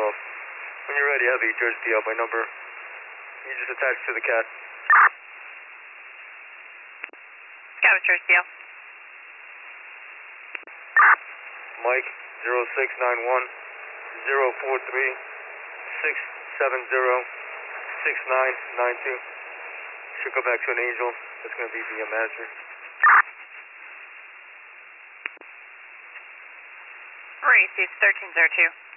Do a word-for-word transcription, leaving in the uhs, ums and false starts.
off. When you're ready, Heavy, Jersey D L by number. You just attach to the cat. Got it, Jersey D L. Mike, zero six nine one, zero four three, six seven zero, six nine nine two. Should go back to an Angel. That's going to be the uh, manager. Receive thirteen zero two.